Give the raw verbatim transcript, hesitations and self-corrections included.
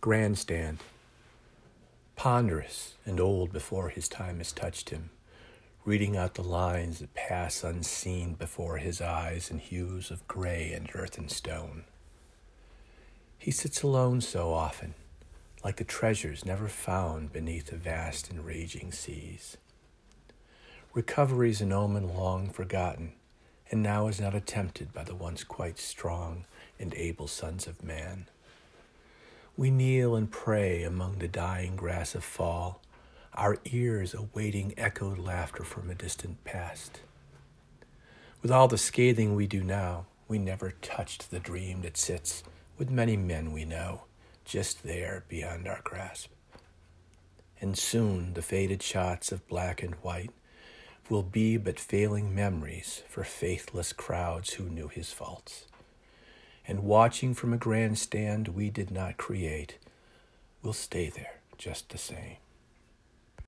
grandstand, ponderous and old before his time has touched him, reading out the lines that pass unseen before his eyes in hues of gray and earth and stone. He sits alone so often, like the treasures never found beneath the vast and raging seas. Recovery's an omen long forgotten, and now is not attempted by the once quite strong and able sons of man. We kneel and pray among the dying grass of fall, our ears awaiting echoed laughter from a distant past. With all the scathing we do now, we never touched the dream that sits with many men we know, just there beyond our grasp. And soon the faded shots of black and white will be but failing memories for faithless crowds who knew his faults. And watching from a grandstand we did not create, we'll stay there just the same.